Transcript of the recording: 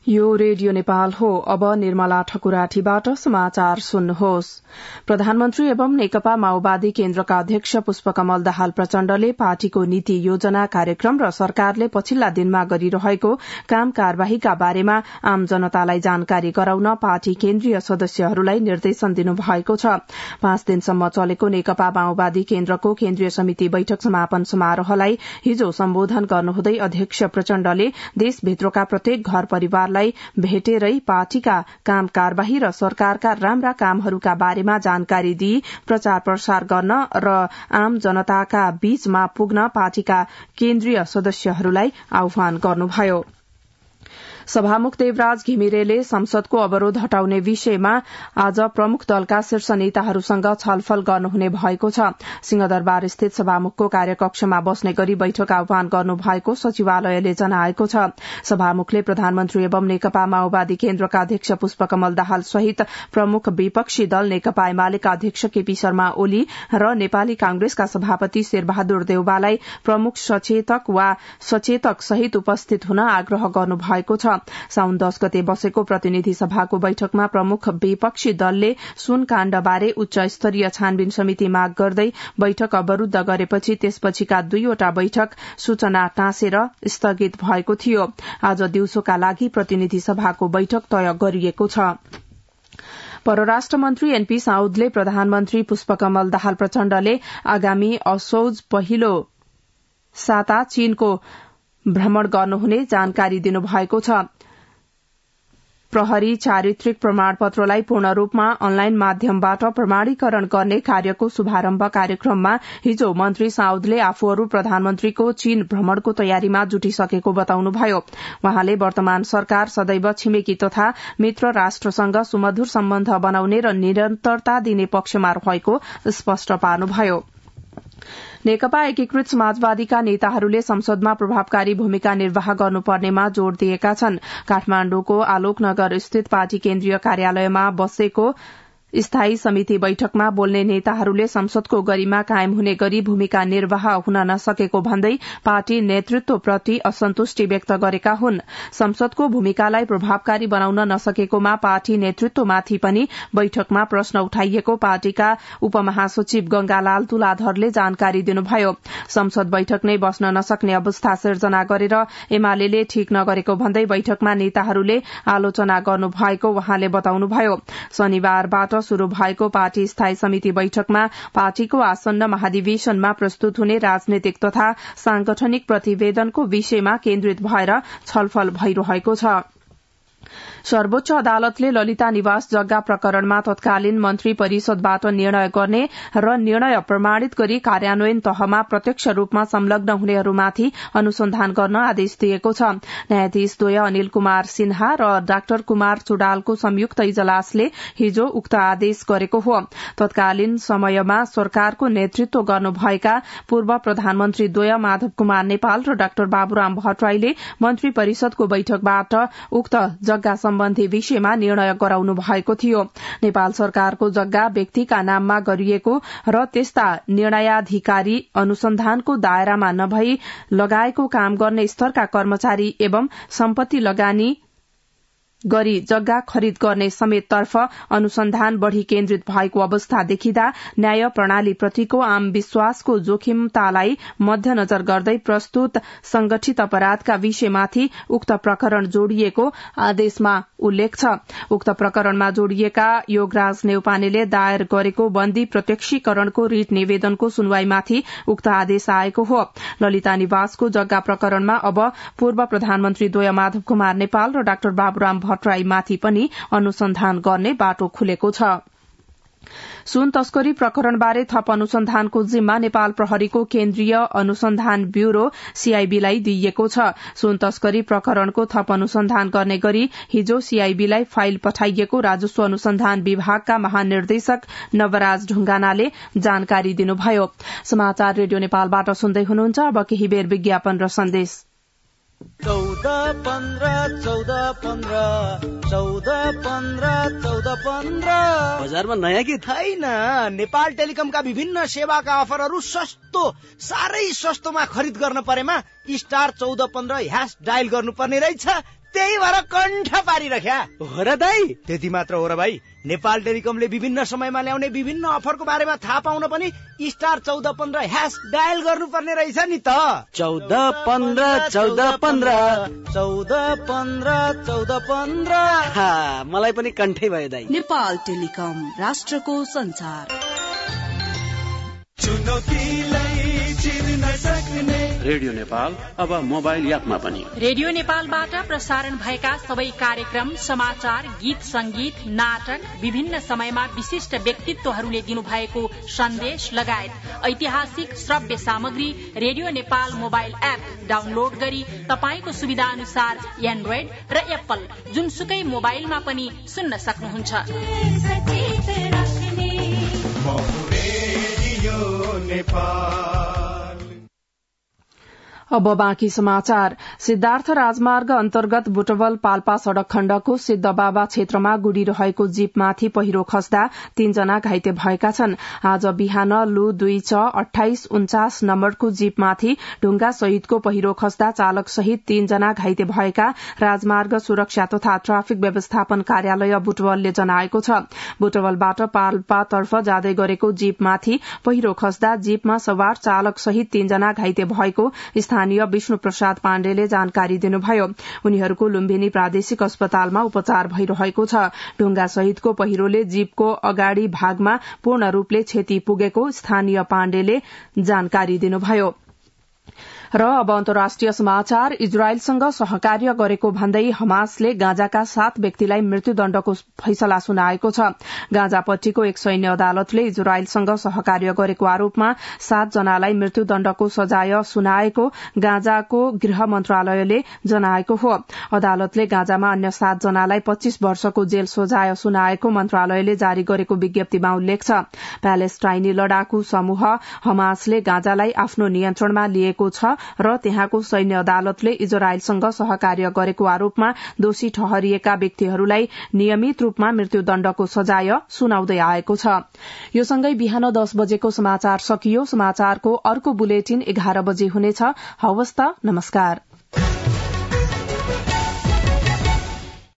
यो रेडियो नेपाल हो। अब निर्मला ठकुराठीबाट समाचार सुन्नुहोस्। प्रधानमन्त्री एवं नेकपा माओवादी केन्द्रका अध्यक्ष पुष्पकमल दाहाल प्रचण्डले पार्टीको नीति योजना कार्यक्रम र सरकारले पछिल्ला दिनमा गरिरहेको काम कार्यवाहीका बारेमा आम जनतालाई जानकारी गराउन पार्टी केन्द्रीय सदस्यहरूलाई निर्देशन दिनुभएको छ। 5 दिनसम्म चलेको नेकपा माओवादी केन्द्रको केन्द्रीय समिति बैठक समापन समारोहलाई हिजो सम्बोधन गर्नुहुँदै अध्यक्ष प्रचण्डले देशभित्रका प्रत्येक घर परिवारलाई भेटेरै पार्टीका काम कार्यवाही र सरकारका राम्रा कामहरूका बारेमा जानकारी दिई प्रचार प्रसार गर्न र आम जनताका बीचमा पुग्न पार्टीका केन्द्रीय सदस्यहरूलाई आह्वान गर्नुभयो। सभामुख देवराज घिमिरेले संसदको अवरोध हटाउने विषयमा आज प्रमुख दलका शीर्ष नेताहरूसँग छलफल गर्नुहुने भएको छ। सिंहदरबार स्थित सभामुखको कार्यकक्षमा बस्ने गरी बैठक आह्वान गर्नुभएको सचिवालयले जनाएको छ। सभामुखले प्रधानमन्त्री एवं नेकपा माओवादी केन्द्रका अध्यक्ष पुष्पकमल दाहाल सहित प्रमुख विपक्षी दल नेकपा एमालेका अध्यक्ष केपी शर्मा ओली र नेपाली कांग्रेसका सभापति शेरबहादुर देउवालाई प्रमुख सचेतक वा सचेतक सहित उपस्थित हुन आग्रह गर्नुभएको छ। साउन 10 गते बसेको प्रतिनिधि सभाको बैठकमा प्रमुख विपक्षी दलले सुन काण्डबारे उच्च स्तरीय छानबिन समिति माग गर्दै बैठक अवरूद्ध गरेपछि त्यसपछिका 2वटा बैठक सूचना टाँसेर स्थगित भएको थियो। आज दिउँसोका लागि प्रतिनिधि सभाको बैठक तय गरिएको छ। परराष्ट्र मन्त्री एनपी साउदले प्रधानमन्त्री पुष्पकमल दाहाल प्रचण्डले आगामी असोज पहिलो साता चीनको भ्रमण गर्नुहुने जानकारी दिनुभएको छ। प्रहरी चारित्रिक प्रमाणपत्रलाई पूर्ण रूपमा अनलाइन माध्यमबाट प्रमाणीकरण गर्ने कार्यको शुभारम्भ कार्यक्रममा हिजो मन्त्री साउदले आफूहरू प्रधानमन्त्रीको चीन भ्रमणको तयारीमा जुटिसकेको बताउनुभयो। वहाँले वर्तमान सरकार सदैव छिमेकी तथा मित्र राष्ट्रसँग सुमधुर सम्बन्ध बनाउने र निरन्तरता दिने पक्षमा रहेको स्पष्ट पार्नुभयो। नेकपा एकीकृत समाजवादीका नेताहरूले संसदमा प्रभावकारी भूमिका निर्वाह गर्नुपर्नेमा जोड़ दिएका छन्। काठमाण्डुको आलोकनगर स्थित पार्टी केन्द्रीय कार्यालयमा बसेको स्थायी समिति बैठकमा बोल्ने नेताहरूले संसदको गरिमा कायम हुने गरी भूमिका निर्वाह हुन नसकेको भन्दै पार्टी नेतृत्वप्रति असन्तुष्टि व्यक्त गरेका हुन्। संसदको भूमिकालाई प्रभावकारी बनाउन नसकेकोमा पार्टी नेतृत्वमाथि पनि बैठकमा प्रश्न उठाइएको पार्टीका उपमहासचिव गंगालाल तुलाधरले जानकारी दिनुभयो। संसद बैठक नै बस्न नसक्ने अवस्था सिर्जना गरेर एमाले ठीक नगरेको भन्दै बैठकमा नेताहरूले आलोचना गर्नुभएको वहाँले बताउनुभयो। शनिबारबाट शुरू भएको पार्टी स्थायी समिति बैठकमा पार्टीको आसन्न महाधिवेशनमा प्रस्तुत हुने राजनीतिक तथा सांगठनिक प्रतिवेदनको विषयमा केन्द्रित भएर छलफल भइरहेको छ। सर्वोच्च अदालतले ललिता निवास जग्गा प्रकरणमा तत्कालीन मन्त्री परिषदबाट निर्णय गर्ने र निर्णय प्रमाणित गरी कार्यान्वयन तहमा प्रत्यक्ष रूपमा संलग्न हुनेहरूमाथि अनुसन्धान गर्न आदेश दिएको छ। न्यायाधीश द्वय अनिल कुमार सिन्हा र डाक्टर कुमार चुडालको संयुक्त इजलासले हिजो उक्त आदेश गरेको हो। तत्कालीन समयमा सरकारको नेतृत्व गर्नुभएका पूर्व प्रधानमन्त्री द्वय माधव कुमार नेपाल र डाक्टर बाबुराम भट्टराईले मन्त्री परिषदको बैठकबाट उक्त जग्गा सम्बन्धी विषयमा निर्णय गराउनु भएको थियो। नेपाल सरकारको जग्गा व्यक्तिका नाममा गरिएको र त्यस्ता निर्णयाधिकारी अनुसन्धानको दायरामा नभई लगाएको काम गर्ने स्तरका कर्मचारी एवं सम्पत्ति लगानी गरी जग्गा खरिद गर्ने समेततर्फ अनुसन्धान बढ़ी केन्द्रित भएको अवस्था देखिँदा न्याय प्रणालीप्रतिको आम विश्वासको जोखिमतालाई मध्यनजर गर्दै प्रस्तुत संगठित अपराधका विषयमाथि उक्त प्रकरण जोडिएको आदेशमा उल्लेख छ। उक्त प्रकरणमा जोडिएका योगराज नेउपानेले दायर गरेको बन्दी प्रत्यक्षीकरणको रिट निवेदनको सुनवाईमाथि उक्त आदेश आएको हो। ललिता निवासको जग्गा प्रकरणमा अब पूर्व प्रधानमन्त्री द्वय माधव कुमार नेपाल र डाक्टर बाबुराम भट्टराईमाथि पनि अनुसन्धान गर्ने बाटो खुलेको छ। सुन तस्करी प्रकरणबारे थप अनुसन्धानको जिम्मा नेपाल प्रहरीको केन्द्रीय अनुसन्धान ब्यूरो सीआईबीलाई दिइएको छ। सुन तस्करी प्रकरणको थप अनुसन्धान गर्ने गरी हिजो सीआईबीलाई फाइल पठाइएको राजस्व अनुसन्धान विभागका महानिर्देशक नवराज ढुंगानाले जानकारी दिनुभयो। समाचार रेडियो नेपालबाट सुन्दै हुनुहुन्छ। अब केही बेर विज्ञापन र सन्देश। 14-15 बजारमा नयाँ के छैन। नेपाल टेलिकमका विभिन्न सेवाका अफरहरू सस्तो, साह्रै सस्तोमा खरिद गर्न परेमा स्टार 1415 # डायल गर्नुपर्ने रहेछ। त्यही भएर कण्ठ पारिरख्या हो र दाइ? त्यति मात्र हो र भाइ, नेपाल टेलिकमले विभिन्न समयमा ल्याउने विभिन्न अफरको बारेमा थाहा पाउन पनि *1415# डायल गर्नुपर्ने रहेछ नि त। 1415 मलाई पनि कण्ठै भयो दाइ। नेपाल टेलिकम, राष्ट्रको संचार। रेडियो नेपाल अब मोबाइल एपमा पनि। रेडियो नेपालबाट प्रसारण भएका सबै कार्यक्रम, समाचार, गीत संगीत, नाटक, विभिन्न समयमा विशिष्ट व्यक्तित्वहरूले दिनुभएको सन्देश लगायत ऐतिहासिक श्रव्य सामग्री radio Nepal mobile app download गरी तपाईको सुविधा अनुसार एन्ड्रोइड र एप्पल जुनसुकै मोबाइलमा पनि सुन्न सक्नुहुन्छ। अब बाँकी समाचार। सिद्धार्थ राजमार्ग अन्तर्गत बुटवल पाल्पा सड़क खण्डको सिद्धबाबा क्षेत्रमा गुडिरहेको जीपमाथि पहिरो खस्दा 3 जना घाइते भएका छन्। आज बिहान लु 2/2849 नम्बरको जीपमाथि ढुंगा सहितको पहिरो खस्दा चालक सहित 3 जना घाइते भएका राजमार्ग सुरक्षा तथा ट्राफिक व्यवस्थापन कार्यालय बुटवलले जनाएको छ। बुटवलबाट पाल्पातर्फ जाँदै गरेको जीपमाथि पहिरो खस्दा जीपमा सवार चालक सहित 3 जना घाइते भएको स्थानीय विष्णु प्रसाद पाण्डेले जानकारी दिनुभयो। उनीहरूको लुम्बिनी प्रादेशिक अस्पतालमा उपचार भइरहेको छ। ढुंगा सहितको पहिरोले जीपको अगाडि भागमा पूर्ण रूपले क्षति पुगेको स्थानीय पाण्डेले जानकारी दिनुभयो। र अब अन्तर्राष्ट्रिय समाचार। इजरायलसँग सहकार्य गरेको भन्दै हमासले गाजाका 7 व्यक्तिलाई मृत्युदण्डको फैसला सुनाएको छ। गाजापट्टिको एक सैन्य अदालतले इजरायलसँग सहकार्य गरेको आरोपमा 7 जनालाई मृत्युदण्डको सजाय सुनाएको गाजाको गृह मन्त्रालयले जनाएको हो। अदालतले गाजामा अन्य 7 जनालाई 25 वर्षको जेल सजाय सुनाएको मन्त्रालयले जारी गरेको विज्ञप्तिमा उल्लेख छ। प्यालेस्टाइनी लडाकू समूह हमासले गाजालाई आफ्नो नियन्त्रणमा लिएको छ र त्यहाँको सैन्य अदालतले इजरायलसँग सहकार्य गरेको आरोपमा दोषी ठहरिएका व्यक्तिहरूलाई नियमित रूपमा मृत्युदण्डको सजाय सुनाउँदै आएको छ। यो सँगै बिहान 10 बजेको समाचार सकियो। समाचारको अर्को बुलेटिन 11 बजे हुनेछ। हवस् त, नमस्कार।